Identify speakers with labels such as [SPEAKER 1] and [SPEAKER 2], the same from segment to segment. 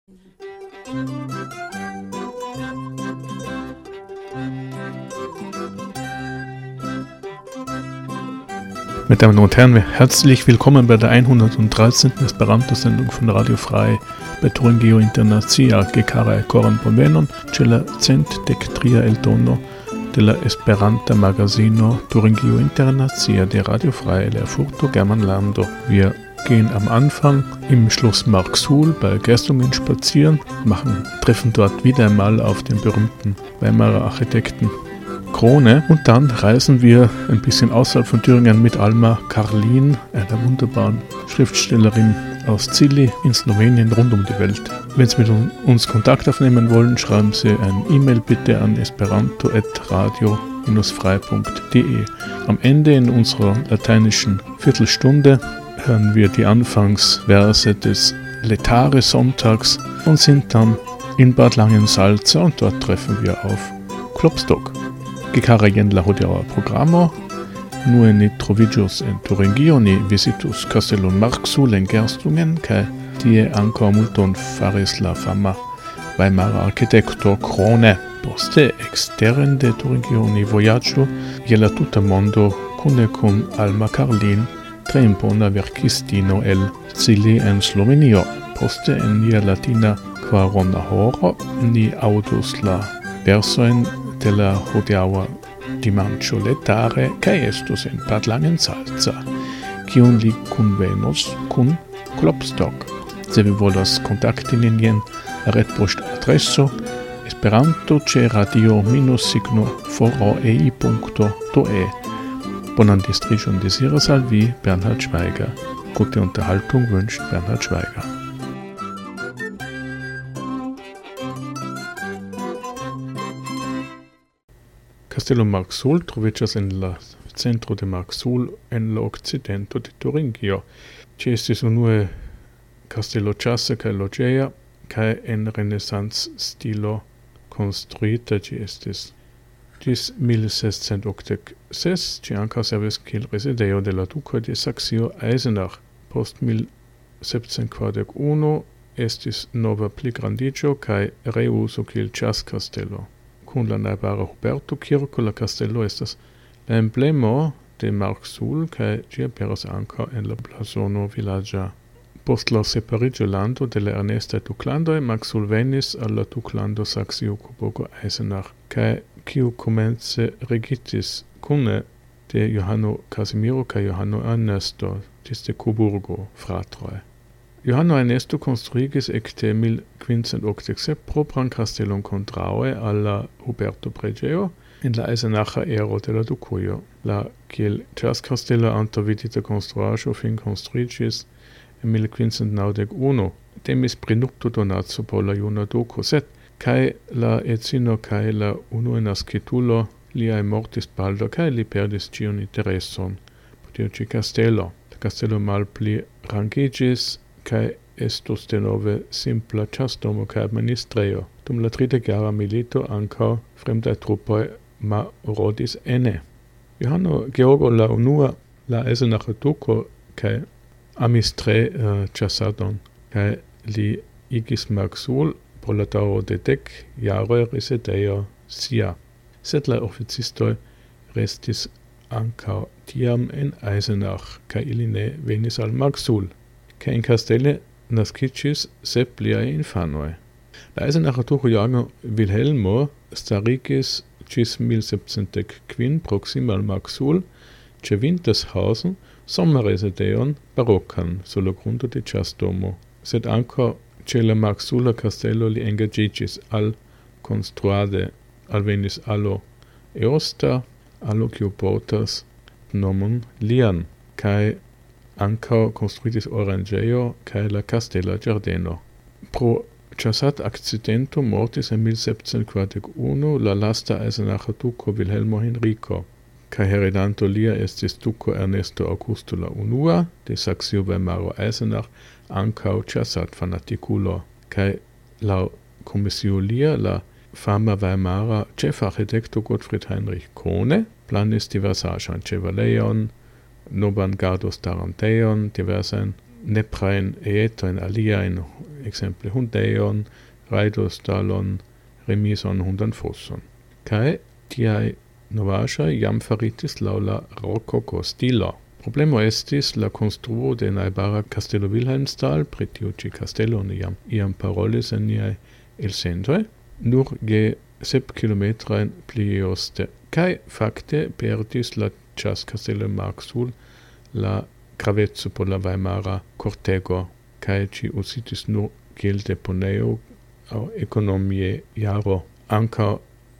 [SPEAKER 1] Meine Damen und Herren, herzlich willkommen bei der 113. Esperanto-Sendung von Radio Frei bei Turingio Internacia che cara coran pomenon c'è la cent dectria el tono della Esperanta Magazino Turingio Internacia de Radio Frei le Furto Germanlando. Wir gehen am Anfang im Schloss Marxul bei Gerstungen spazieren, treffen dort wieder einmal auf den berühmten Weimarer Architekten Krone und dann reisen wir ein bisschen außerhalb von Thüringen mit Alma Karlin, einer wunderbaren Schriftstellerin aus Zilli in Slowenien rund um die Welt. Wenn Sie mit uns Kontakt aufnehmen wollen, schreiben Sie ein E-Mail bitte an esperanto@radio-frei.de. Am Ende in unserer lateinischen Viertelstunde hören wir die Anfangsverse des Letare-Sonntags und sind dann in Bad Langensalza und dort treffen wir auf Klopstock. Che cara jen la hodiaŭa programo, nue ni troviĝos en Turingio, ni visitus Kastelon Marxul en Gerstungen, kaj tie ankaŭ multon faris la fama Weimara arkitekto Krone. Poste eksteren de Turingio ni vojaĝu je la tuta mondo kune kun Alma Karlin, tre impona verkistino el Zilli en Slovenio. Poste en nia latina kvarona horo ni aŭdus la versojn de la hodiaŭa dimanĉo letare kaj estos en Bad Langensalza, kiun li kunvenos kun Klopstock. Se vi volas kontakti nin jen la retpoŝtadreso esperanto-radio-foro.ei.de. Bonan distriĝon deziras al vi Bernhard Schweiger. Gute Unterhaltung wünscht Bernhard Schweiger. Castello Marxul troviĝas en la centro de Marxul en la okcidento de Turingio. Ĝi estis unue kastelo ĉasa kaj loĝeja kaj en renesans-stilo konstruita ĝi estis. Ĝis 1686 ĝi ankaŭ servis kiel rezidejo de la dukoj de Saksio-Eisenach. Post 1741 estis nova pligrandiĝo kaj reuzo kiel ĉaskastelo. Kun la najbara Huberto-kirko la kastelo estas la emblemo de Marxul kaj ĝi aperas ankaŭ en la blazono vilaĝa. Post la separiĝolando de la ernestaj duklandoj Marxul venis al la duklando Saksio-Coburgo-Eisenach kaj kiu komence regitis kune de Johano Casimiro kaj Johano Ernesto ĝis de Coburgo fratroj. Johano Ernesto konstruigis ekde 1587 propran kastelon kontraŭe al la Huberto-preĝejo en la Eisenacha ero de la dukujo. La kiel ĉaskastelo antaŭvidita konstruaĵo finkonstruiĝis en 1591. Temis pri nuptodonaco por la juna duko, sed kaj la edzino kaj la unua naskitulo liaj mortis baldaŭ kaj li perdis ĉiun intereson por tiu ĉi kastelo. La kastelo malpli rangiĝis kaj estus denove simpla ĉasdomo kaj administrejo. Dum la 30-jara milito ankaŭ fremdaj trupoj marodis ene. Johano Georgo la unua, la Eisenacha duko, kaj amis tre ĉasadon, kaj li igis Marxul por la daŭro de 10 jaroj rezidejo sia. Sed la oficistoj restis ankaŭ tiam en Eisenach, kaj ili ne venis al Marxul. Kaj en kastele naskiĝis sep pliaj infanoj. La Eisenacha duko Johanno Vilhelmo starigis ĝis 1705 proksime al Marxul ĉe Wintershausen sommerrezidejon barokan sur la grundo de ĉasdomo, sed ankaŭ ĉe la Marxula kastelo li engaĝiĝis al konstruade. Alvenis alo eosta, alo kiu portas nomon lian, kaj ankaŭ konstruitis oranĝejo kaj la kastela ĝardeno. Pro ĉasad-akcidento mortis en 1741 la lasta Eisenacha duko Vilhelmo Henrico, kaj heredanto lia estis duko Ernesto Augusto la unua de Saksio-Weimaro-Eisenach, ankaŭ ĉasad-fanatikulo, kaj laŭ komisio lia la fama Weimara ĉefarkitekto Gottfried Heinrich Krone planis diversaĵan ĉevalejon, novan gardostarantejon, diversajn neprajn etojn aliajn exemple hundeion, raidostalon, remison hundan fosson. Kai tiai novaĵaj jam faritis laŭ la rokoko stilo. Problemo estis la konstruo de najbara Kastelo Wilhelmsthal, pri tiu ĉi kastelo ni jam iam parolis en niaj elsendoj, nur ge 7 kilometrojn pli oste. Kaj fakte perdis la ĉaskastelo Marksuhl la graveco por la Weimara kortego, kaj ĝi uzitis nur kiel deponejo aŭ ekonomie jaro. Ankaŭ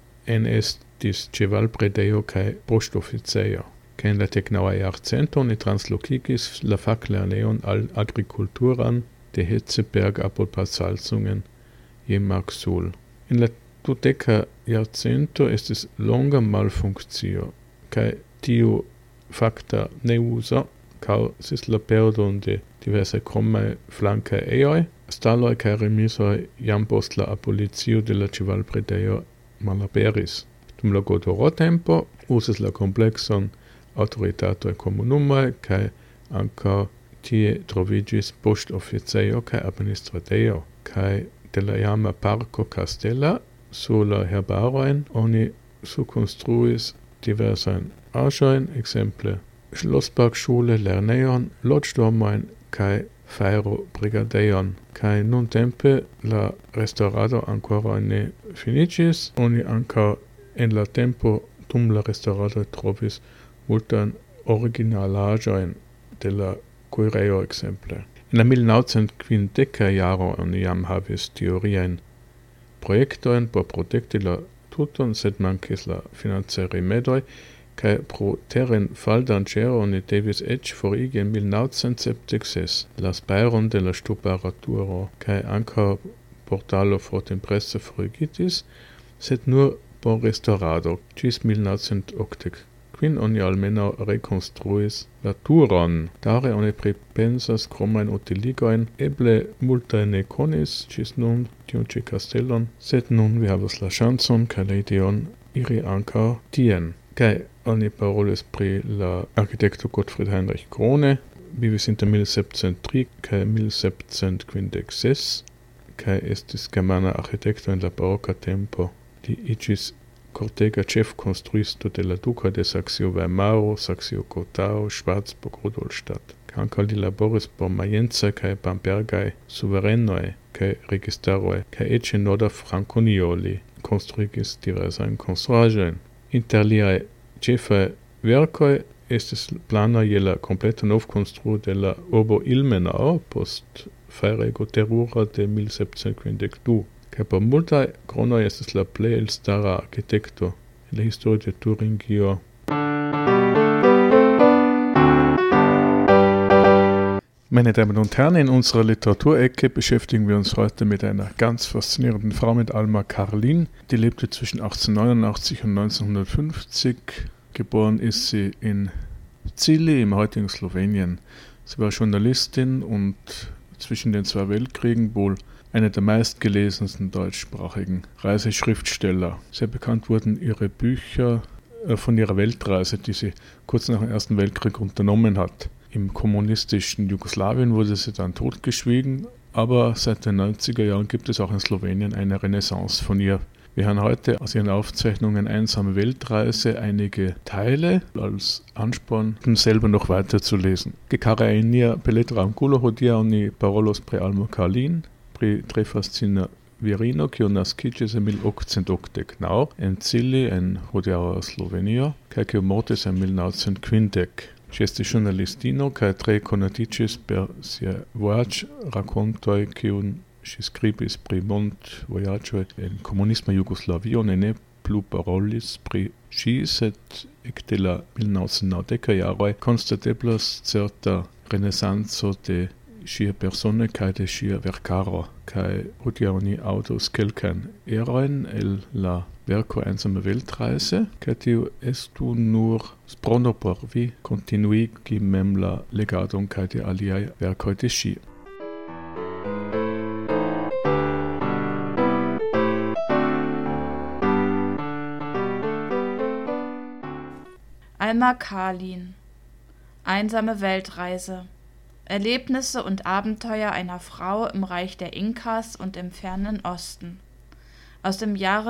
[SPEAKER 1] enestis ĉevalbredejo kaj poŝtoficejo. Kaj en la deknaŭa jarcento oni translokigis la faklernejon al agrikulturan de Hetzeberg apud Bad Salzungen je Marksuhl. En la dudeka jarcento estis longa malfunkcio, kaj tiu fakta neuzo kaŭzis la perdon de diversaj kromaj flankaj ejoj, staloj kaj remisoj jam post la abolicio de la ĉevalbredejo malaperis. Dum la Godoro-tempo uzis la komplekson autoritatoj komunumaj kaj ankaŭ tie troviĝis poŝtoficejo kaj administradejo, kaj de la iama parko Kastela sur la herbarojn oni sukonstruis diversajn aĵojn, ekzemple Schlossparkschule, lernejon, loĝdomojn kaj fajrobrigadejon. Kaj nuntempe la restaurado ankoraŭ ne finiĝis. Oni ankaŭ en la tempo dum la restaurado trovis multajn originalaĵojn de la kuirejo ekzemple. En la 1950 jaro oni jam havis teoriajn projektojn por protekti la tuton, sed mankis la financaj rimedoj, kaj pro terrenfaldanĝero oni devis eĉ forigi en 1976 la spajron de la ŝtupara turo, kaj ankaŭ portalo fortemprese forigitis, sed nur por restaurado. Ĝis 1980 oni almenaŭ rekonstruis la turon. Dare oni pripensas kromajn utiligojn, eble multaj ne konis ĝis nun tiun ĉi kastelon, sed nun vi havas la ŝancon kaj la ideon iri ankaŭ tien. Kaj oni parolis pri la arkitekto Gottfried Heinrich Krone, vivis inter 1703 kaj 1756, kaj estis germana arkitekto en la baroka tempo. Li iĝis kortega ĉefkonstruisto de la duko de Saksio-Weimaro, Saksio-Gotao, Schwarzburg-Rudolstadt. Ankaŭ li laboris por majencaj kaj bambergaj suverenoj kaj registaroj, kaj eĉ en norda Frankonio li konstruigis diversajn konstruaĵojn. Inter liaj ĉefaj verkoj estis plano je la kompleta novkonstruo de la urbo Ilmenau post fajrego terura de 1752. Kaj por multaj kronoj estis la plej elstara arkitekto en la historio de Turingio. Meine Damen und Herren, in unserer Literaturecke beschäftigen wir uns heute mit einer ganz faszinierenden Frau, mit Alma Karlin. Die lebte zwischen 1889 und 1950. Geboren ist sie in Zili im heutigen Slowenien. Sie war Journalistin und zwischen den zwei Weltkriegen wohl eine der meistgelesensten deutschsprachigen Reiseschriftsteller. Sehr bekannt wurden ihre Bücher von ihrer Weltreise, die sie kurz nach dem Ersten Weltkrieg unternommen hat. Im kommunistischen Jugoslawien wurde sie dann totgeschwiegen, aber seit den 90er Jahren gibt es auch in Slowenien eine Renaissance von ihr. Wir hören heute aus ihren Aufzeichnungen Einsame Weltreise einige Teile als Ansporn, um selber noch weiter zu lesen. Che cara enia peletra angulo hodia oni parolos pri Alma Karlin, pri tre fascina virino, kiu naskiĝis en 1889 en Cili en hodiaŭa Slovenio, kaj kiu mortis en 1950. Ŝi estis ĵurnalistino kaj tre konatiĝis per sia vojaĝrakontoj, kiun ŝi skribis pri mondvojaĝoj en komunisma Jugoslavio. Ne plu parolis pri ŝi, sed ekde la 1990 jaroj konstateblas certa renesanco de ŝia persono kaj de ŝia verkaro. Kaj hodiaŭ ni aŭdos kelkajn erojn el la verko Einsame Weltreise, kaj tiu estu nur sprono por vi kontinuigi mem la legadon kaj de aliaj verkoj de ŝi.
[SPEAKER 2] Alma Karlin. Einsame Weltreise. Erlebnisse und Abenteuer einer Frau im Reich der Inkas und im fernen Osten. Aus dem Jahre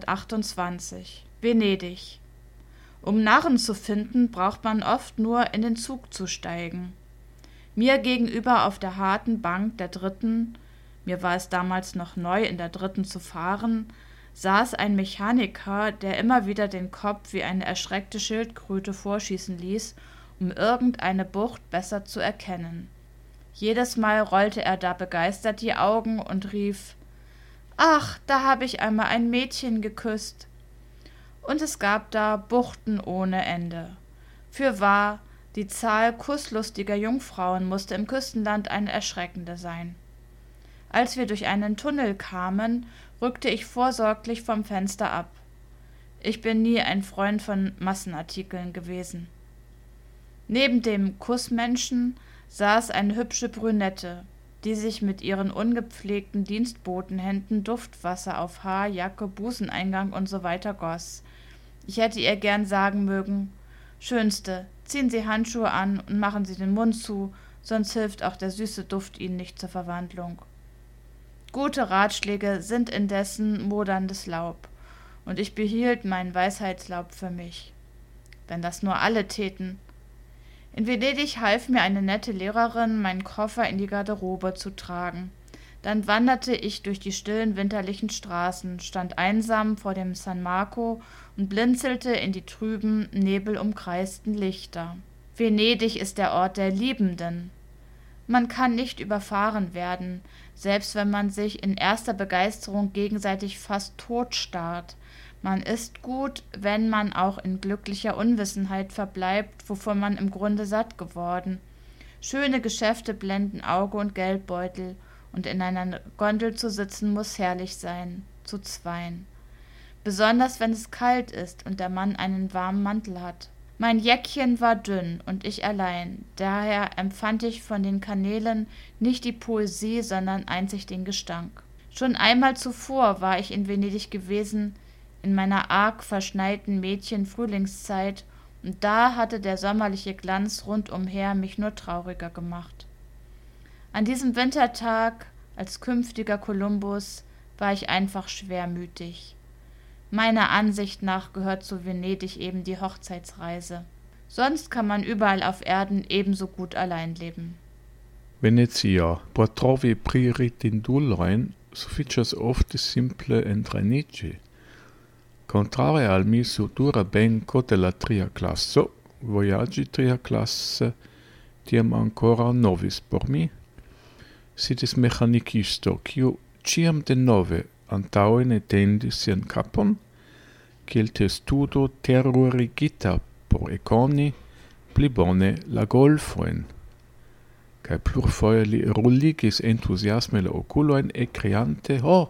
[SPEAKER 2] 1928. Venedig. Um Narren zu finden, braucht man oft nur in den Zug zu steigen. Mir gegenüber auf der harten Bank der Dritten, mir war es damals noch neu, in der Dritten zu fahren, saß ein Mechaniker, der immer wieder den Kopf wie eine erschreckte Schildkröte vorschießen ließ, um irgendeine Bucht besser zu erkennen. Jedes Mal rollte er da begeistert die Augen und rief: »Ach, da habe ich einmal ein Mädchen geküsst!« Und es gab da Buchten ohne Ende. Fürwahr, die Zahl kusslustiger Jungfrauen musste im Küstenland eine erschreckende sein. Als wir durch einen Tunnel kamen, rückte ich vorsorglich vom Fenster ab. Ich bin nie ein Freund von Massenartikeln gewesen. Neben dem Kussmenschen saß eine hübsche Brünette, die sich mit ihren ungepflegten Dienstbotenhänden Duftwasser auf Haar, Jacke, Buseneingang usw. goss. Ich hätte ihr gern sagen mögen: »Schönste, ziehen Sie Handschuhe an und machen Sie den Mund zu, sonst hilft auch der süße Duft Ihnen nicht zur Verwandlung.« Gute Ratschläge sind indessen moderndes Laub, und ich behielt meinen Weisheitslaub für mich. Wenn das nur alle täten. In Venedig half mir eine nette Lehrerin, meinen Koffer in die Garderobe zu tragen. Dann wanderte ich durch die stillen winterlichen Straßen, stand einsam vor dem San Marco und blinzelte in die trüben, nebelumkreisten Lichter. Venedig ist der Ort der Liebenden. Man kann nicht überfahren werden, selbst wenn man sich in erster Begeisterung gegenseitig fast totstarrt. Man ist gut, wenn man auch in glücklicher Unwissenheit verbleibt, wovon man im Grunde satt geworden. Schöne Geschäfte blenden Auge und Geldbeutel, und in einer Gondel zu sitzen muss herrlich sein, zu zweien. Besonders wenn es kalt ist und der Mann einen warmen Mantel hat. Mein Jäckchen war dünn und ich allein, daher empfand ich von den Kanälen nicht die Poesie, sondern einzig den Gestank. Schon einmal zuvor war ich in Venedig gewesen, in meiner arg verschneiten Mädchen-Frühlingszeit, und da hatte der sommerliche Glanz rundumher mich nur trauriger gemacht. An diesem Wintertag, als künftiger Kolumbus, war ich einfach schwermütig. Meiner Ansicht nach gehört zu Venedig eben die Hochzeitsreise. Sonst kann man überall auf Erden ebenso gut allein leben.
[SPEAKER 1] Venezia, per trovi priritindulojn sufiĉas ofte simple entraniĝi. Contrare al mi sur dura benco de la tria classo, voyagi tria classe tiam ancora novis por mi, sidis mechanicisto, kiu ciam de nove antaŭen etendis sian kapon, kiel testudo terrorigita por ekoni pli bone la golfojn. Kaj plurfoje li ruligis entuziasme la okulojn ekriante: «Ho,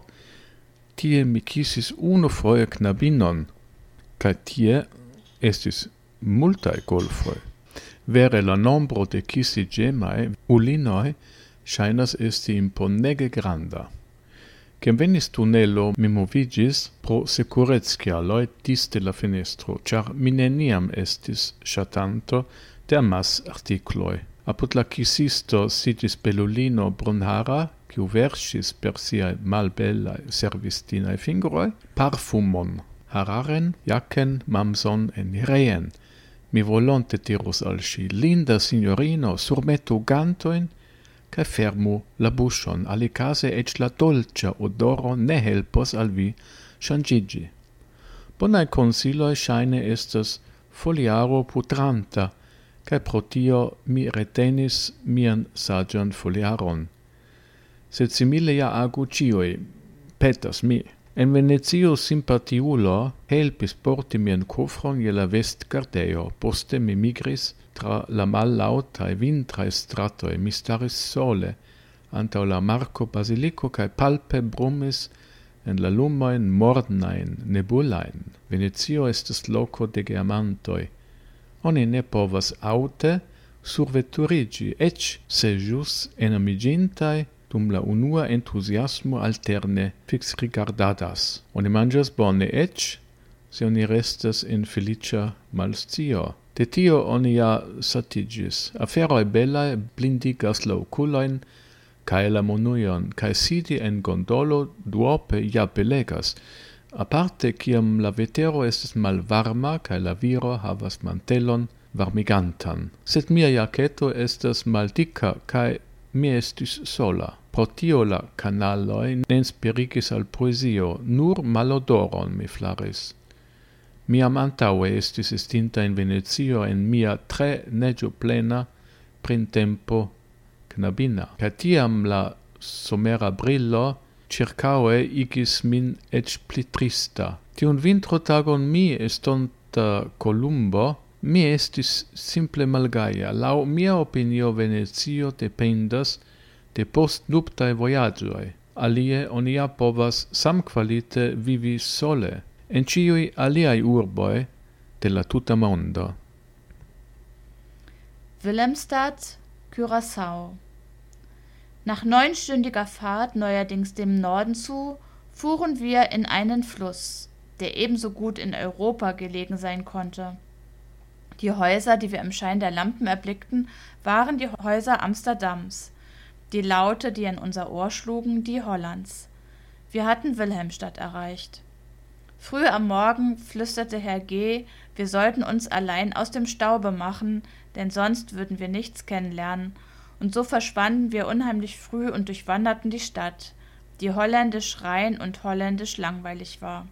[SPEAKER 1] tie mi kisis unufoje knabinon!» Kaj tie estis multaj golfoj. Vere la nombro de kisiĝemaj ulinoj ŝajnas esti imponege granda. Kiam venis tunelo, mi moviĝis pro sekurec-kialoj diste la fenestro, ĉar mi neniam estis ŝatanto de amasartikloj. Apud la kisisto sidis belulino brunhara, kiu verŝis per siaj malbelaj servistinaj fingroj parfumon, hararen, jacken, mamson enirejen. Mi volonte dirus al ŝi: «Linda signorino, surmetu gantojn kaj fermu la buŝon, alikaze eĉ la dolĉa odoro ne helpos al vi ŝanĝiĝi.» Bonaj konsiloj ŝajne estas foliaro putranta, kaj pro tio mi retenis mian saĝan foliaron. Sed simile ja agu ĉiuj, petas mi. En Venecio simpatiulo helpis porti mian kofron je la vestgardejo, poste mi migris tra la mallaŭtaj vintraj stratoj, mi staris sole antaŭ la Marko Baziliko kaj palpe brumis en la lumojn mornajn, nebulajn. Venecio estas loko de geamantoj. Oni ne povas aŭte surveturiĝi, eĉ se ĵus enamiĝintaj dum la unua entuziasmo alterne fixrigardadas. Oni manĝas bone eĉ se oni restas en feliĉa malscio. De tio oni ja satigis. Aferoi bellae blindigas la oculoin, cae la monuion, cae sidi en gondolo duope ja belegas. Aparte, ciam la vetero estes malvarma, cae la viro havas mantelon varmigantan. Sed mia jaceto estas maldica, cae mi estis sola. Pro tio la canaloi ne inspirigis al poesio, nur malodoron mi flaris. Miam antaue estis estinta in Venecio en mia tre neggio plena printempo knabina. Ca tiam la somera brillo circaue igis min ec pli trista. Tiun vintro tagon mi estonta Columbo, mi estis simple malgaia. Lau mia opinio Venecio dependas de postnuptae voyagioi. Alie onia povas samqualite vivi sole en ciui aliai urboi de la tuta mondo.
[SPEAKER 2] Willemstad, Curaçao. Nach 9-stündiger Fahrt, neuerdings dem Norden zu, fuhren wir in einen Fluss, der ebenso gut in Europa gelegen sein konnte. Die Häuser, die wir im Schein der Lampen erblickten, waren die Häuser Amsterdams, die Laute, die in unser Ohr schlugen, die Hollands. Wir hatten Wilhelmstadt erreicht. Früh am Morgen flüsterte Herr G., wir sollten uns allein aus dem Staube machen, denn sonst würden wir nichts kennenlernen, und so verschwanden wir unheimlich früh und durchwanderten die Stadt, die holländisch rein und holländisch langweilig war.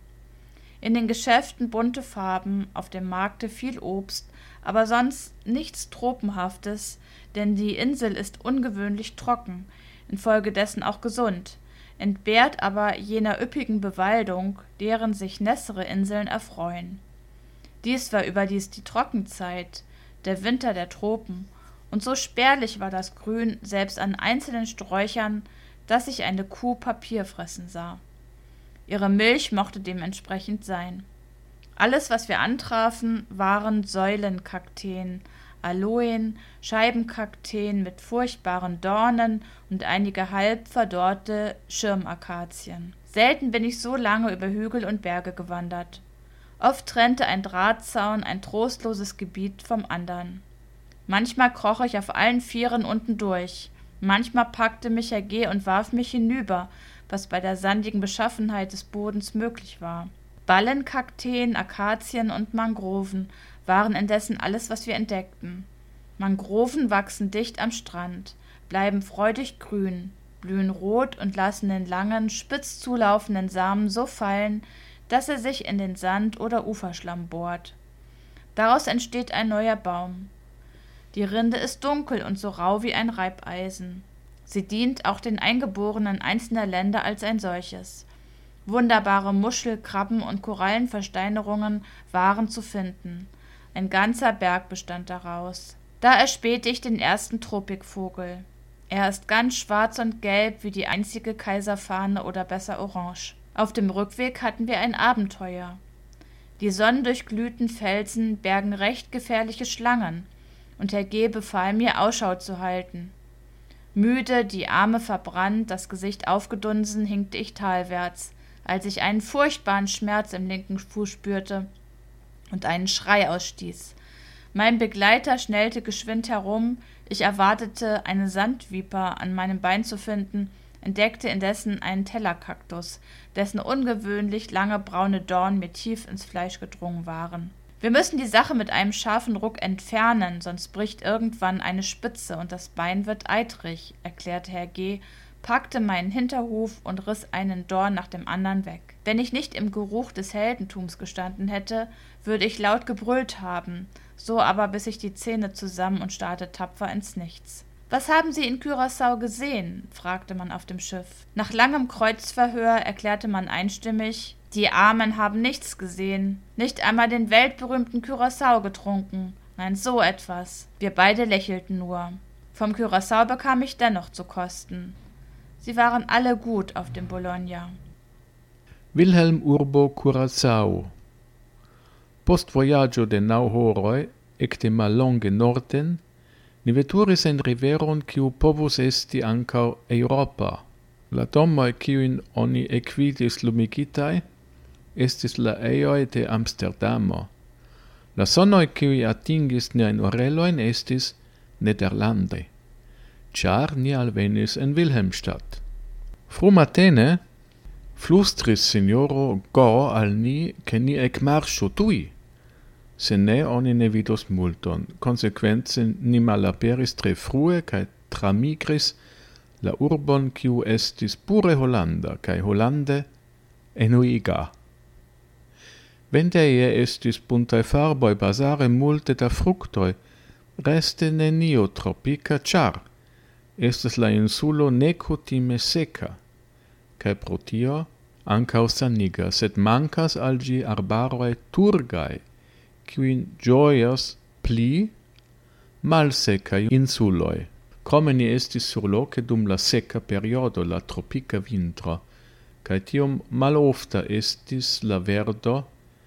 [SPEAKER 2] In den Geschäften bunte Farben, auf dem Markte viel Obst, aber sonst nichts Tropenhaftes, denn die Insel ist ungewöhnlich trocken, infolgedessen auch gesund, entbehrt aber jener üppigen Bewaldung, deren sich nässere Inseln erfreuen. Dies war überdies die Trockenzeit, der Winter der Tropen, und so spärlich war das Grün selbst an einzelnen Sträuchern, dass ich eine Kuh Papier fressen sah. Ihre Milch mochte dementsprechend sein. Alles, was wir antrafen, waren Säulenkakteen, Aloen, Scheibenkakteen mit furchtbaren Dornen und einige halb verdorrte Schirmakazien. Selten bin ich so lange über Hügel und Berge gewandert. Oft trennte ein Drahtzaun ein trostloses Gebiet vom andern. Manchmal kroch ich auf allen Vieren unten durch, manchmal packte mich Herr G. und warf mich hinüber, was bei der sandigen Beschaffenheit des Bodens möglich war. Ballenkakteen, Akazien und Mangroven waren indessen alles, was wir entdeckten. Mangroven wachsen dicht am Strand, bleiben freudig grün, blühen rot und lassen den langen, spitz zulaufenden Samen so fallen, dass er sich in den Sand oder Uferschlamm bohrt. Daraus entsteht ein neuer Baum. Die Rinde ist dunkel und so rau wie ein Reibeisen. Sie dient auch den Eingeborenen einzelner Länder als ein solches. Wunderbare Muschel-, Krabben- und Korallenversteinerungen waren zu finden. Ein ganzer Berg bestand daraus. Da erspähte ich den ersten Tropikvogel. Er ist ganz schwarz und gelb wie die einzige Kaiserfahne oder besser orange. Auf dem Rückweg hatten wir ein Abenteuer. Die sonnendurchglühten Felsen bergen recht gefährliche Schlangen, und Herr G. befahl mir, Ausschau zu halten. Müde, die Arme verbrannt, das Gesicht aufgedunsen, hinkte ich talwärts, als ich einen furchtbaren Schmerz im linken Fuß spürte und einen Schrei ausstieß. Mein Begleiter schnellte geschwind herum, ich erwartete, eine Sandviper an meinem Bein zu finden, entdeckte indessen einen Tellerkaktus, dessen ungewöhnlich lange braune Dornen mir tief ins Fleisch gedrungen waren. Wir müssen die Sache mit einem scharfen Ruck entfernen, sonst bricht irgendwann eine Spitze und das Bein wird eitrig, erklärte Herr G., packte meinen Hinterhuf und riss einen Dorn nach dem anderen weg. Wenn ich nicht im Geruch des Heldentums gestanden hätte, würde ich laut gebrüllt haben, so aber biss ich die Zähne zusammen und starrte tapfer ins Nichts. »Was haben Sie in Curaçao gesehen?« fragte man auf dem Schiff. Nach langem Kreuzverhör erklärte man einstimmig, die Armen haben nichts gesehen, nicht einmal den weltberühmten Curaçao getrunken. Nein, so etwas. Wir beide lächelten nur. Vom Curaçao bekam ich dennoch zu kosten. Sie waren alle gut auf dem Bologna.
[SPEAKER 1] Wilhelm Urbo Curaçao. Post voyaggio de 9 horoi, ecte mallonge norden, ni veturis en riveron kiu povus esti ankaŭ Europa. La domoj kiujn oni ekvidis lumigitaj estis la ejoj de Amsterdamo. La sonoj kiuj atingis niajn orelojn estis nederlande, ĉar ni alvenis en Wilhelmstadt. Frumatene flustris signoro G al ni, ke ni ekmarŝu tuj. Se ne, oni ne vidos multon. Konsekvence ni malaperis tre frue kaj tramigris la urbon kiu estis pure hollanda kaj hollande enuiga. Vendeje estis buntaj farboj, bazare multe da fruktoj, reste nenio tropika, ĉar estas la insulo nekutime seka, kaj pro tio ankaŭ saniga, sed mankas al ĝi arbaroj turgaj, kiujn ĝojas pli malsekaj insuloj. Krome ni estis surloke dum la seka periodo, la tropika vintro, kaj tiom malofta estis la verdo,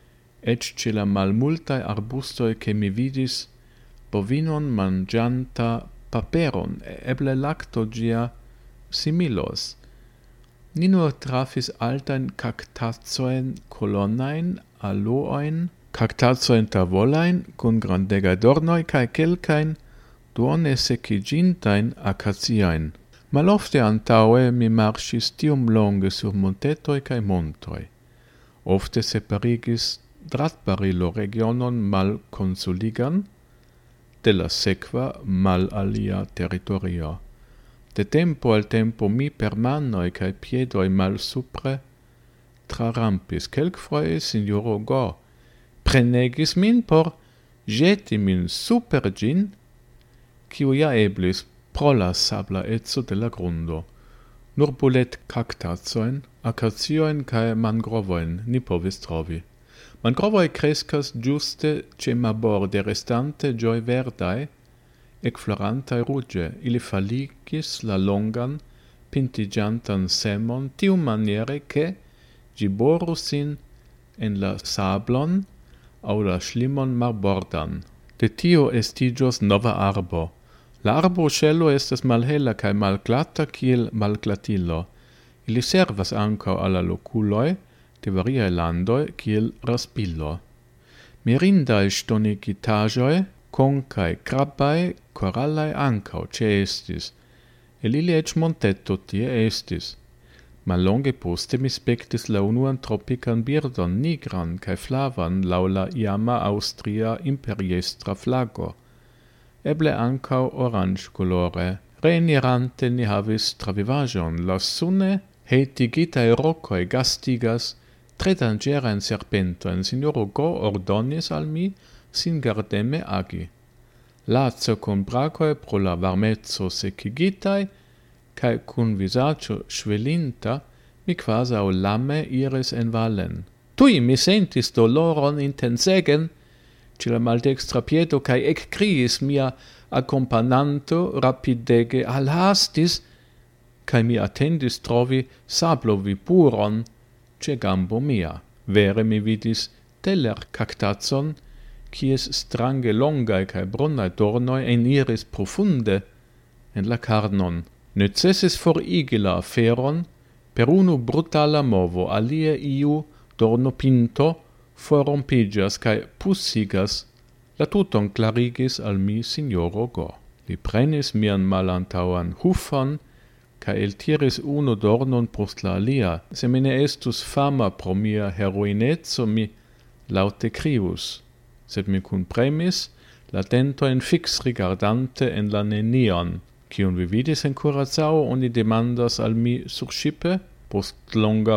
[SPEAKER 1] eĉ ĉe la malmultaj arbustoj, ke mi vidis bovinon manĝanta paperon, eble lakto ĝia similos. Ni nur trafis altajn kaktacojn kolonajn, aloojn, kaktacojn tavolajn kun grandegaj dornoj kaj kelkajn duone sekiĝintajn akaciajn. Malofte antaŭe mi marŝis tiom longe sur montetoj kaj montoj. Ofte separigis Dratbarilo regionon malkonsuligan de la sekva malalia teritorio. De tempo al tempo mi per manoj kaj piedoj malsupre trarampis. Kelkfoje sinjoro G prenegis min por ĵeti min super ĝin, kiu ja eblis pro la sabla eco de la grundo. Nur bulet kaktacojn, akaciojn kaj mangrovojn ni povis trovi. Mangrovoj kreskas ĝuste ĉe marborde restante ĝoj verdaj, ekflorantaj ruĝe. Ili faligis la longan, pintiĝantan semon tiumaniere, ke ĝi boru sin en la sablon aŭ la ŝlimon marbordan. De tio estiĝos nova arbo. La arboŝelo estas malhela kaj malglata kiel malglatilo. Ili servas ankaŭ al la lokuloj de variaj landoj kiel raspilo. Mirindaj ŝtonigitaĵoj, konkaj, krabaj, koralaj ankaŭ ĉeestis. El ili eĉ monteto tie estis. Mallonge poste mi spektis la unuan tropikan birdon, nigran kaj flavan laŭ la iama aŭstria imperiestra flago. Eble ankaŭ oranĝkolore. Reenirante ni havis travivaĵon. La sune hejtigitaj rokoj gastigas tre danĝerajn serpentojn. Sinjoro G ordonis al mi singardeme agi. Laco kun brakoj pro la varmeco sekigitaj, kaj kun vizaĝo ŝvelinta, mi kvazaŭ lame iris en valen. Tuj mi sentis doloron intensegen ĉe la maldekstra piedo kaj ekkriis. Mia akompananto rapidege alhastis, kaj mi atendis trovi sablovipuron ĉe gambo mia. Vere mi vidis telerkaktacon, kies strange longaj kaj brunaj dornoj eniris profunde en la karnon. Necesis forigi la aferon per unu brutala movo, alie iu dornopinto forrompiĝas kaj pussigas. La tuton klarigis al mi sinjoro G. Li prenis mian malantaŭan hufon kaj eltiris unu dornon post la alia. Se mi ne estus fama pro mia heroineco, mi laŭte krius, sed mi kunpremis, la dentojn fiksrigardante en la nenion. Kion vi vidis en Curaçao, oni demandas al mi surŝipe. Post longa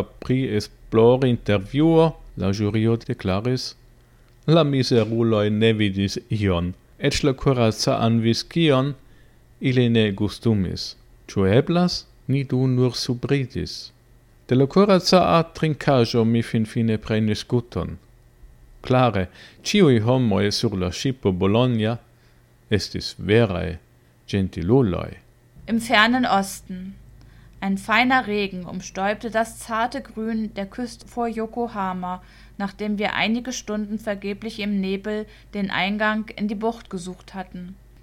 [SPEAKER 1] pri-esplor-intervjuo, la ĵurio deklaris: la miseruloj ne vidis ion, eĉ la Curaçaan viskion ili ne gustumis. Ĉu eblas? Ni du nur subridis. De la Curaçaa trinkaĵo mi finfine prenis guton. Klare, ĉiuj homoj sur la ŝipo Bologna estis veraj Gentiluloi.
[SPEAKER 2] Im fernen Osten. Ein feiner Regen umstäubte das zarte Grün der Küste vor Yokohama, nachdem wir einige Stunden vergeblich im Nebel den Eingang in die Bucht gesucht hatten.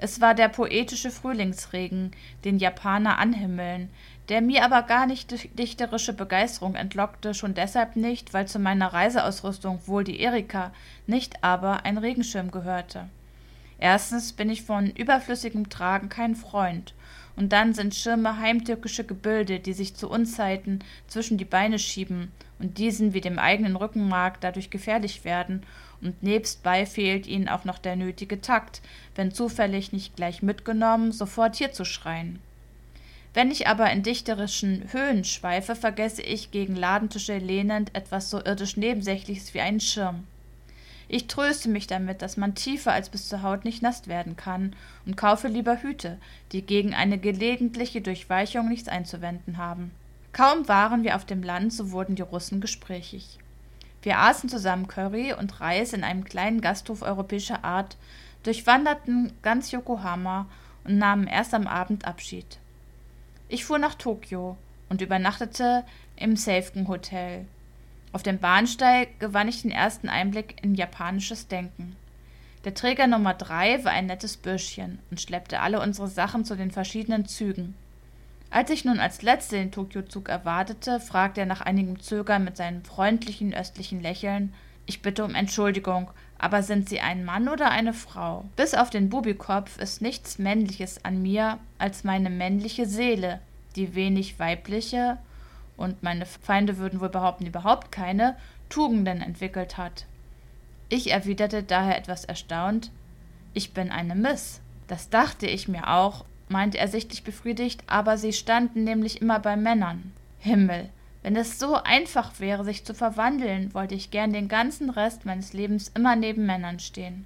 [SPEAKER 2] Es war der poetische Frühlingsregen, den Japaner anhimmeln, der mir aber gar nicht dichterische Begeisterung entlockte, schon deshalb nicht, weil zu meiner Reiseausrüstung wohl die Erika, nicht aber ein Regenschirm gehörte. Erstens bin ich von überflüssigem Tragen kein Freund, und dann sind Schirme heimtückische Gebilde, die sich zu Unzeiten zwischen die Beine schieben und diesen wie dem eigenen Rückenmark dadurch gefährlich werden, und nebstbei fehlt ihnen auch noch der nötige Takt, wenn zufällig nicht gleich mitgenommen, sofort hier zu schreien. Wenn ich aber in dichterischen Höhen schweife, vergesse ich gegen Ladentische lehnend etwas so irdisch Nebensächliches wie einen Schirm. Ich tröste mich damit, dass man tiefer als bis zur Haut nicht nass werden kann, und kaufe lieber Hüte, die gegen eine gelegentliche Durchweichung nichts einzuwenden haben. Kaum waren wir auf dem Land, so wurden die Russen gesprächig. Wir aßen zusammen Curry und Reis in einem kleinen Gasthof europäischer Art, durchwanderten ganz Yokohama und nahmen erst am Abend Abschied. Ich fuhr nach Tokio und übernachtete im Seifken Hotel. Auf dem Bahnsteig gewann ich den ersten Einblick in japanisches Denken. Der Träger Nummer 3 war ein nettes Bürschchen und schleppte alle unsere Sachen zu den verschiedenen Zügen. Als ich nun als Letzte den Tokio-Zug erwartete, fragte er nach einigem Zögern mit seinem freundlichen östlichen Lächeln: »Ich bitte um Entschuldigung, aber sind Sie ein Mann oder eine Frau? Bis auf den Bubikopf ist nichts Männliches an mir als meine männliche Seele, die wenig weibliche, und meine Feinde würden wohl behaupten, überhaupt keine, Tugenden entwickelt hat.« Ich erwiderte daher etwas erstaunt: »Ich bin eine Miss.« »Das dachte ich mir auch«, meinte er sichtlich befriedigt, »aber Sie standen nämlich immer bei Männern.« Himmel, wenn es so einfach wäre, sich zu verwandeln, wollte ich gern den ganzen Rest meines Lebens immer neben Männern stehen.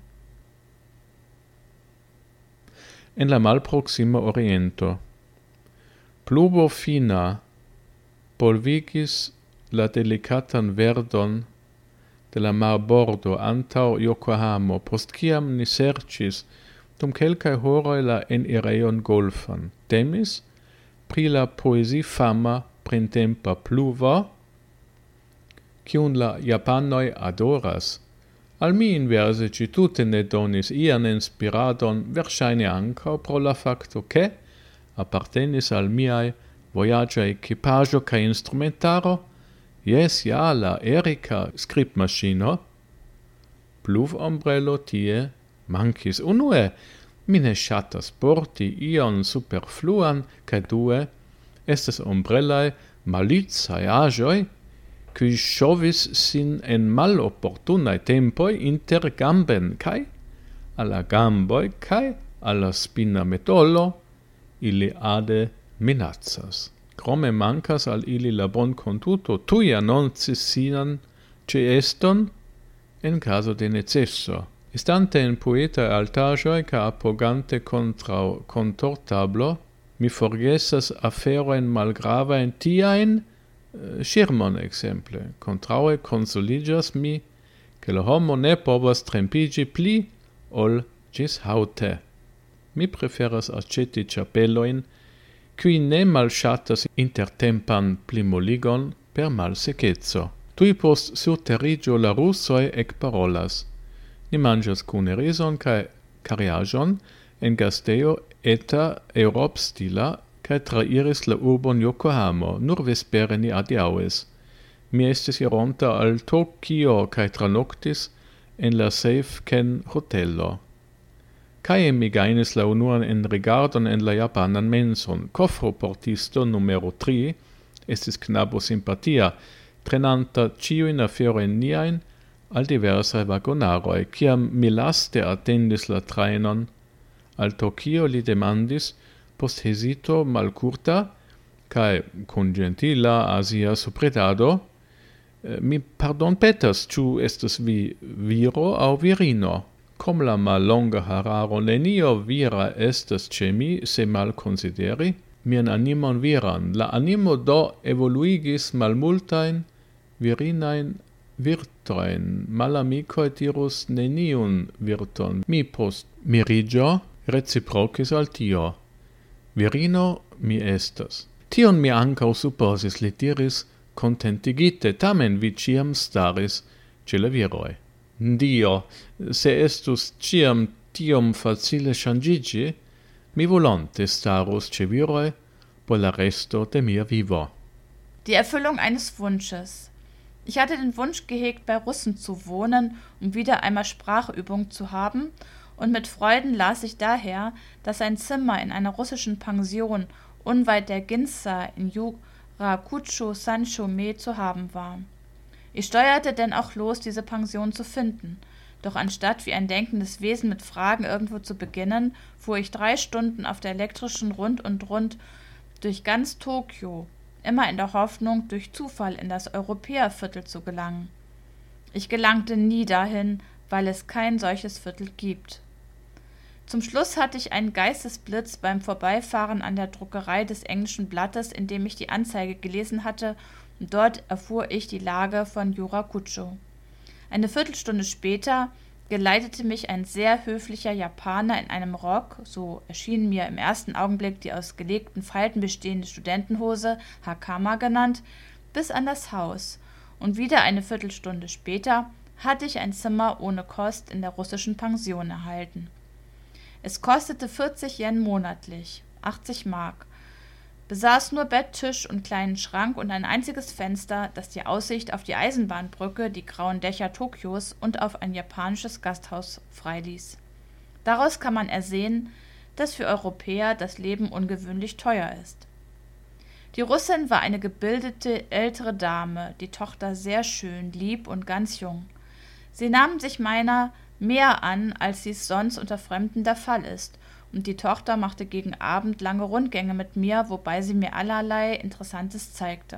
[SPEAKER 1] En la malproxima oriento. Pluvo fina polvigis la delicatan verdon de la marbordo antau Yokohamo, post ciam ni sercis dum quelcae horoi la enireon golfan. Temis pri la poesi fama printempa pluva, cium la Japanoi adoras. Al mi inverse ci tute ne donis ian inspiradon, versaine ancao pro la facto che appartenis al miai voyagia equipaggio ca instrumentaro, jes ja la Erika scriptmaschino, pluv ombrello tie mancis. Unue, mi ne shatas porti ion superfluan, ca due, estes ombrellae malicae agioi, qui shovis sin en malopportunae tempoi inter gamben, cae alla gamboi, cae alla spina metolo, ili ade minazzas. Crome mancas al ili la bon conduto tui annoncis sian ceeston en caso de necesso. Istante in poeta altagioi ca appogante contortablo, mi forgesas aferoen malgravaen tiaen, Schirmon exemple, contraue consoligas mi che la homo ne povas trempigi pli ol gis haute. Mi preferas aceti chapelloin, qui ne malshatas intertempan plimoligon per malsecezzo. Tui post surterrigio la russoi ec parolas. Ni mangias cune rison cae cariagion en gasteo eta Europ stila, cae trairis la urbon Yokohamo, nur vespere ni adiaues. Mi estis ironta al Tokio cae tranoctis en la Seifken hotello. Cae mi gainis la unuan en rigardon en la japanan menson. Cofro portisto numero 3 estis knabo simpatia, trenanta ciuin aferoin niain al diversae vagonaroi. Ciam mi laste attendis la trainon, al Tokio li demandis, post hesito malcurta, cae con gentila asia supredado, mi pardon petas, ciu estes vi viro au virino? Com la mallonga hararo nenio vira estes ce mi, se mal consideri, mian animon viran. La animo do evoluigis malmultain virinain virtoin. Malamicoi dirus neniun virton. Mi post mirigio reciprocis al tio. Virino mi estas. Tion mi ancau supposis, li diris contentigite, tamen vi ciam staris ce la viroi. Dio, se estus ciam tiom facile changigi, mi volonte starus ce viroi por la resto de mia vivo.
[SPEAKER 2] Die Erfüllung eines Wunsches. Ich hatte den Wunsch gehegt, bei Russen zu wohnen, um wieder einmal Sprachübung zu haben, und mit Freuden las ich daher, dass ein Zimmer in einer russischen Pension unweit der Ginza in Yurakucho-Sancho-me zu haben war. Ich steuerte denn auch los, diese Pension zu finden, doch anstatt wie ein denkendes Wesen mit Fragen irgendwo zu beginnen, fuhr ich 3 Stunden auf der elektrischen Rund und Rund durch ganz Tokio, immer in der Hoffnung, durch Zufall in das Europäerviertel zu gelangen. Ich gelangte nie dahin, weil es kein solches Viertel gibt. Zum Schluss hatte ich einen Geistesblitz beim Vorbeifahren an der Druckerei des englischen Blattes, in dem ich die Anzeige gelesen hatte, und dort erfuhr ich die Lage von Yurakucho. Eine Viertelstunde später geleitete mich ein sehr höflicher Japaner in einem Rock, so erschien mir im ersten Augenblick die aus gelegten Falten bestehende Studentenhose, Hakama genannt, bis an das Haus, und wieder eine Viertelstunde später hatte ich ein Zimmer ohne Kost in der russischen Pension erhalten. Es kostete 40 Yen monatlich, 80 Mark, besaß nur Bett, Tisch und kleinen Schrank und ein einziges Fenster, das die Aussicht auf die Eisenbahnbrücke, die grauen Dächer Tokios und auf ein japanisches Gasthaus freiließ. Daraus kann man ersehen, dass für Europäer das Leben ungewöhnlich teuer ist. Die Russin war eine gebildete, ältere Dame, die Tochter sehr schön, lieb und ganz jung. Sie nahm sich meiner mehr an, als dies sonst unter Fremden der Fall ist, und die Tochter machte gegen Abend lange Rundgänge mit mir, wobei sie mir allerlei Interessantes zeigte.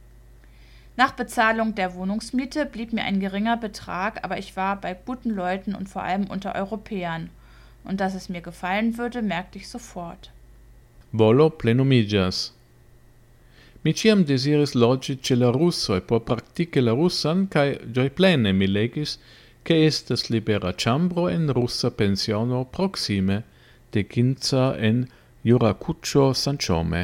[SPEAKER 2] Nach Bezahlung der Wohnungsmiete blieb mir ein geringer Betrag, aber ich war bei guten Leuten und vor allem unter Europäern, und dass es mir gefallen würde, merkte ich sofort.
[SPEAKER 1] Volo plenumiĝas. Mi ĉiam deziris loĝi ĉe la russoj por praktiki la russan, kaj ĝojplene mi legis, ke estas libera ĉambro en russa pensiono proksime de Ginza en Yurakucho-Sancho-me.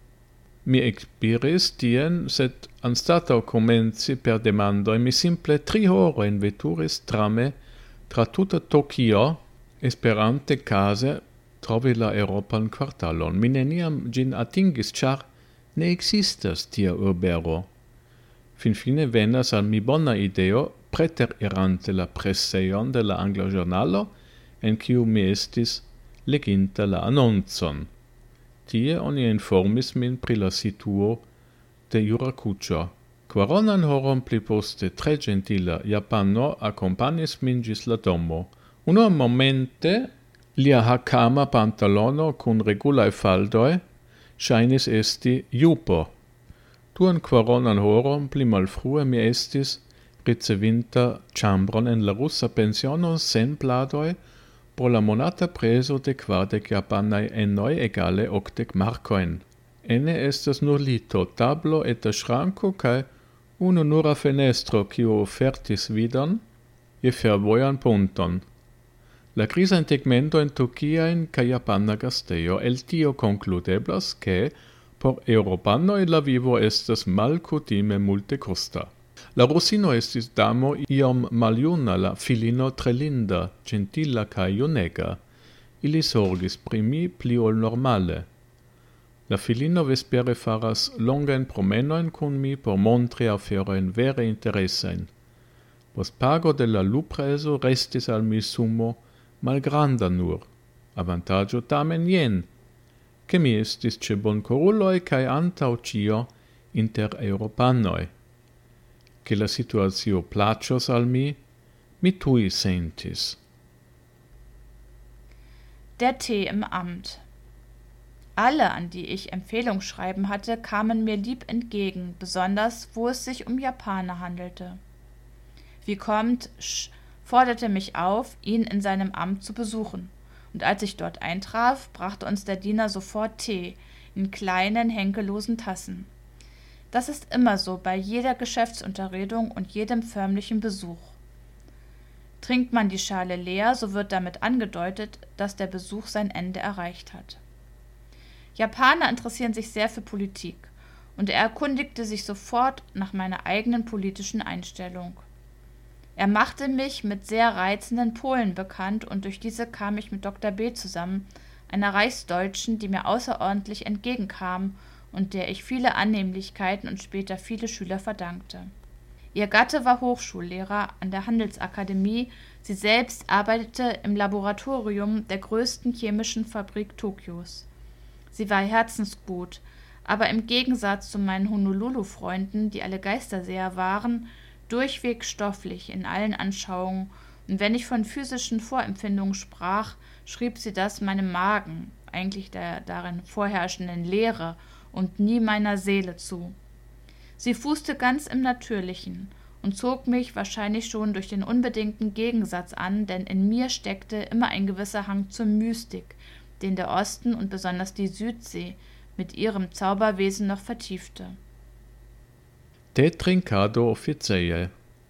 [SPEAKER 1] Mi ekspiris tien, sed anstataŭ komenci per demandoj, mi simple 3 horojn veturis trame tra tuta Tokio, esperante kaze trovi la eŭropan kvartalon. Mi neniam ĝin atingis, ĉar ne ekzistas tia urbero. Finfine venas al mi bona ideo, preterirante la presejon de la angla ĵurnalo, en kiu mi estis leginta la anoncon. Tie oni informis min pri la situo de Yurakucho. Kvaronan horon pli poste tre gentila japano akompanis min ĝis la domo. Unua momente lia hakama pantalono kun regulaj faldoj ŝajnis esti jupo. Duan kvaronan horon pli malfrue mi estis ricevinta ĉambron en la russa pensiono sen pladoj pro la monata preso de 40 japanaj enoj egale 80 markojn. Ene estas nur lito, tablo eta ŝranko kaj unu nura fenestro, kiu ofertis vidon je fervojan ponton. La grizajn tegmentojn tokiajn kaj japana gastejo. El tio konkludeblas, ke por eŭropanoj la vivo estas malkutime multekosta. La russino estis damo iom maljuna, la filino tre linda, gentila kaj junega. Ili sorgis pri mi pli ol normale. La filino vespere faras longajn promenojn kun mi por montri aferojn vere interesajn. Post pago de la lupreso restis al mi sumo malgranda nur. Avantaĝo tamen jen, ke mi estis ĉe bonkoruloj kaj antaŭ ĉio inter eŭropanoj. Che la situacio plaĉos al mi tuj sentis.
[SPEAKER 2] Der Tee im Amt. Alle, an die ich Empfehlung schreiben hatte, kamen mir lieb entgegen, besonders wo es sich um Japaner handelte. Wie kommt, forderte mich auf, ihn in seinem Amt zu besuchen, und als ich dort eintraf, brachte uns der Diener sofort Tee in kleinen, henkellosen Tassen. Das ist immer so bei jeder Geschäftsunterredung und jedem förmlichen Besuch. Trinkt man die Schale leer, so wird damit angedeutet, dass der Besuch sein Ende erreicht hat. Japaner interessieren sich sehr für Politik, und er erkundigte sich sofort nach meiner eigenen politischen Einstellung. Er machte mich mit sehr reizenden Polen bekannt und durch diese kam ich mit Dr. B. zusammen, einer Reichsdeutschen, die mir außerordentlich entgegenkam und der ich viele Annehmlichkeiten und später viele Schüler verdankte. Ihr Gatte war Hochschullehrer an der Handelsakademie, sie selbst arbeitete im Laboratorium der größten chemischen Fabrik Tokios. Sie war herzensgut, aber im Gegensatz zu meinen Honolulu-Freunden, die alle Geisterseher waren, durchweg stofflich in allen Anschauungen, und wenn ich von physischen Vorempfindungen sprach, schrieb sie das meinem Magen, eigentlich der darin vorherrschenden Leere, und nie meiner Seele zu. Sie fußte ganz im Natürlichen und zog mich wahrscheinlich schon durch den unbedingten Gegensatz an, denn in mir steckte immer ein gewisser Hang zur Mystik, den der Osten und besonders die Südsee mit ihrem Zauberwesen noch vertiefte.
[SPEAKER 1] Te trincado officeie.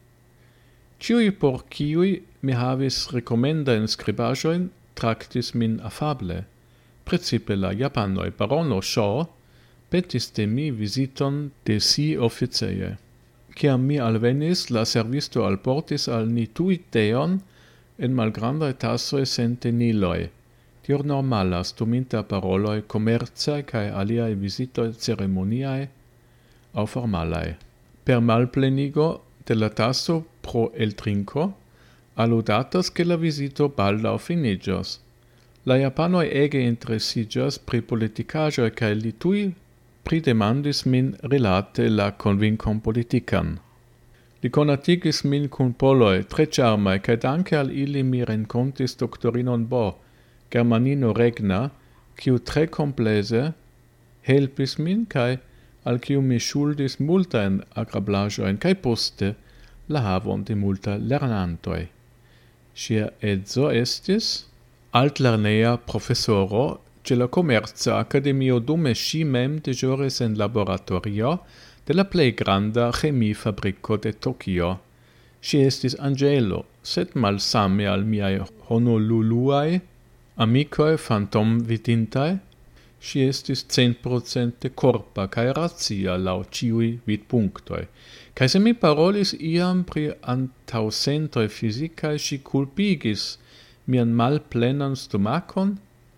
[SPEAKER 1] Ciui por ciui mi havis recomenda in scribajoin tractis min affable. Principe la Japanoi barono Shaw petis de mi visiton de si officeie. Ciam mi alvenis, la servisto alportis al ni tui teon en malgrandae tassoi centeniloi. Tior normalas dominta paroloi commerciae cae aliae visitoi ceremoniae au formalae. Per malplenigo de la tasso pro el trinco, alludatas che la visito baldau finigios. La Japanoi ege interesigas pri politicajo cae li tui pridemandis min relate la convincon politican. Li conatigis min cun poloi tre charmae, cae danke al ili mi rencontis doctorinon Bo, Germanino regna, quiu tre complese helpis min, cae al quiu mi schuldis multaen agrablajoin, cae poste la havon de multa lernantoi. Sia edzo estis altlernea professoro ce la Commercia Academio dume si mem dejores en laboratorio de la plei granda chemiefabrico de Tokio. Si estis angelo, sed malsame al miai honoluluae amicoi phantom vidintae, si estis 100% corpa cae razia lau ciui vid punctoi. Cae se mi parolis iam pri antausentoi physicae, si culpigis mian mal plenan stomacon,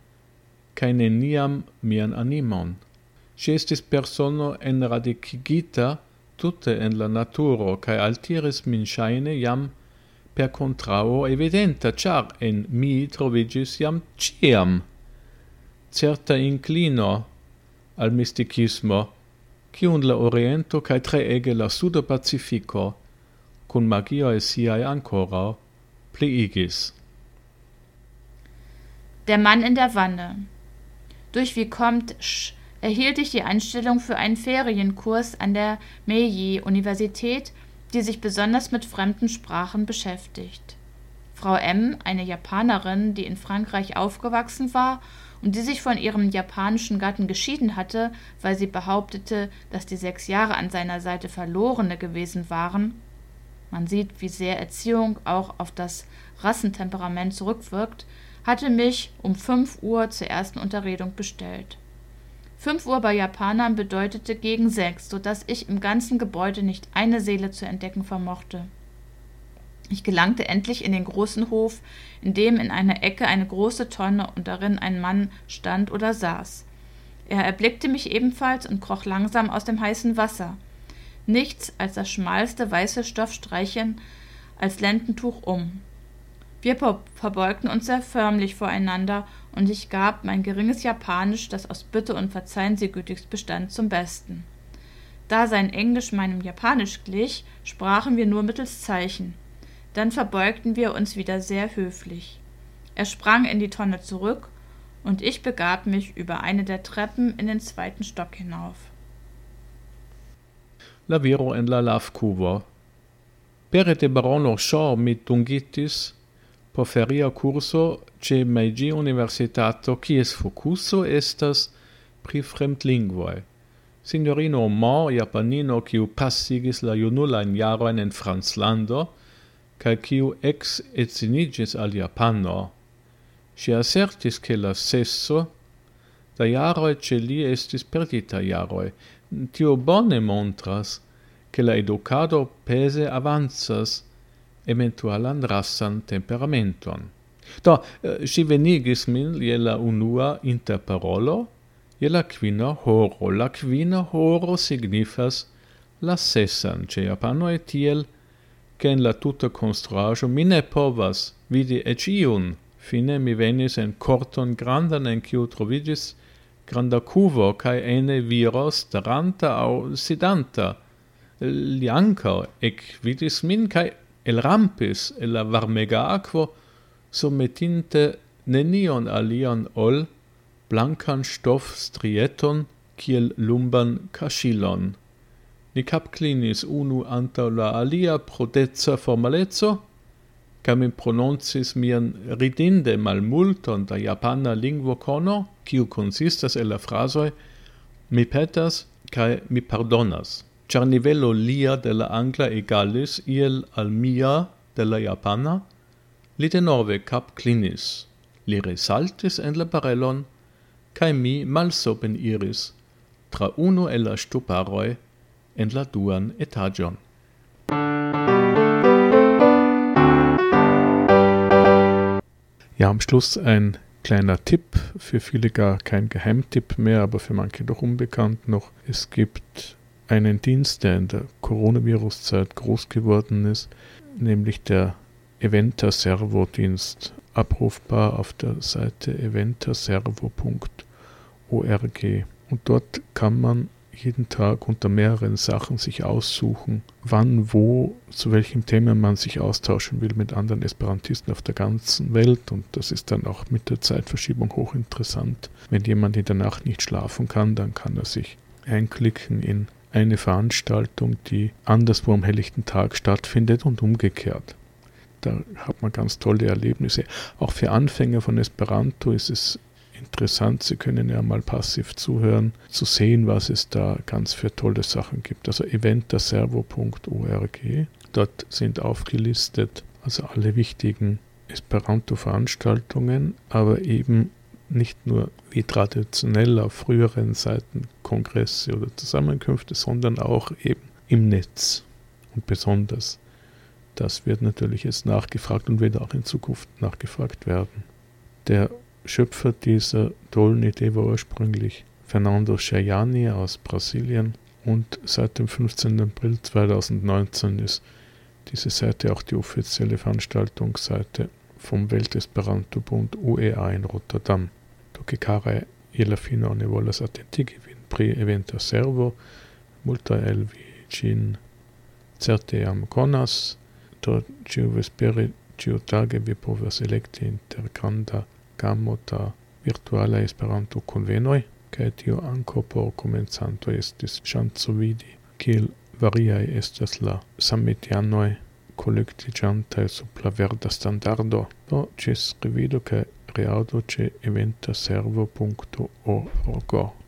[SPEAKER 1] cae neniam mian animon. Si estis persono enradicigita tutte en la naturo, cae altiris min shaine jam per contrao evidenta, char en mi trovigis jam ciam certa inclino al mysticismo, cium la Oriento cae tre ege la Sudo Pacifico, cun magioe siae ancora, pliigis.
[SPEAKER 2] Der Mann in der Wanne. Durch Wie kommt Sch erhielt ich die Einstellung für einen Ferienkurs an der Meiji-Universität, die sich besonders mit fremden Sprachen beschäftigt. Frau M., eine Japanerin, die in Frankreich aufgewachsen war und die sich von ihrem japanischen Gatten geschieden hatte, weil sie behauptete, dass die 6 Jahre an seiner Seite verlorene gewesen waren. Man sieht, wie sehr Erziehung auch auf das Rassentemperament zurückwirkt, hatte mich um 5 Uhr zur ersten Unterredung bestellt. 5 Uhr bei Japanern bedeutete gegen 6, sodass ich im ganzen Gebäude nicht eine Seele zu entdecken vermochte. Ich gelangte endlich in den großen Hof, in dem in einer Ecke eine große Tonne und darin ein Mann stand oder saß. Er erblickte mich ebenfalls und kroch langsam aus dem heißen Wasser. Nichts als das schmalste weiße Stoffstreichen als Lendentuch um. Wir verbeugten uns sehr förmlich voreinander und ich gab mein geringes Japanisch, das aus Bitte und Verzeihen Sie gütigst bestand, zum Besten. Da sein Englisch meinem Japanisch glich, sprachen wir nur mittels Zeichen. Dann verbeugten wir uns wieder sehr höflich. Er sprang in die Tonne zurück und ich begab mich über eine der Treppen in den 2. Stock hinauf.
[SPEAKER 1] La viro en la lavcuvo. Pere de barono Shaw mit dungitis por feria curso ce Meiji Universitato, quies focuso estas pri fremdlingvoi. Signorino Mo, japanino, quiu passigis la junulain jaroin en Franzlando, cae quiu ex etzinigis al Japano. Si assertis che la sesso da jaroi ce li estis perdita jaroi. Tio bone montras che la educado pese avanzas eventualan rassan temperamenton. Do, si venigis min je la unua interparolo, je la quina horo. La quina horo signifas la sesan ce japanoi tiel, che in la tuta construajo mi ne povas vidi ec iun. Fine mi venis en corton grandan en quiu trovigis granda cuvo, cae ene viro staranta au sidanta. Li ancao ec vidis min, cae el rampis el la varmega aquo, submettinte nenion alian ol blancan stoff strieton kiel lumban cachilon. Ni capclinis unu antau la alia prodezza formalezzo, ca mi prononcis mian ridinde malmulton da japana lingvo cono, kiu consistas el la frasoi mi petas cae mi pardonas. Char nivello lia de la angla egalis iel al mia de la japana, li denove capclinis, li resaltis en la barelon, cae mi malsopen iris, tra unu el la stuparoi, en la duan etagion. Ja, am Schluss ein kleiner Tipp, für viele gar kein Geheimtipp mehr, aber für manche doch unbekannt noch. Es gibt einen Dienst, der in der Coronavirus-Zeit groß geworden ist, nämlich der Eventaservo-Dienst, abrufbar auf der Seite eventaservo.org. Und dort kann man jeden Tag unter mehreren Sachen sich aussuchen, wann, wo, zu welchem Thema man sich austauschen will mit anderen Esperantisten auf der ganzen Welt. Und das ist dann auch mit der Zeitverschiebung hochinteressant. Wenn jemand in der Nacht nicht schlafen kann, dann kann er sich einklicken in eine Veranstaltung, die anderswo am helllichten Tag stattfindet und umgekehrt. Da hat man ganz tolle Erlebnisse. Auch für Anfänger von Esperanto ist es interessant, Sie können ja mal passiv zuhören, zu sehen, was es da ganz für tolle Sachen gibt. Also eventaservo.org, dort sind aufgelistet also alle wichtigen Esperanto-Veranstaltungen, aber eben nicht nur wie traditionell auf früheren Seiten Kongresse oder Zusammenkünfte, sondern auch eben im Netz. Und besonders, das wird natürlich jetzt nachgefragt und wird auch in Zukunft nachgefragt werden. Der Schöpfer dieser tollen Idee war ursprünglich Fernando Chayani aus Brasilien und seit dem 15. April 2019 ist diese Seite auch die offizielle Veranstaltungsseite vom Weltesperanto-Bund UEA in Rotterdam. Do che care la fino ne volas attentigi vin pri Eventaservo, multa el vi cin certe jam konas, do ciu vesperi ciutage vi povas elekti inter granda gamo da virtuala Esperanto convenoi, cae tio anco por comenzanto estis ŝanco vidi, kiel variae estas la sammetianoi collectigiantae sub la verda standardo. Do, cis revido cae reaudo ce eventaservo.org.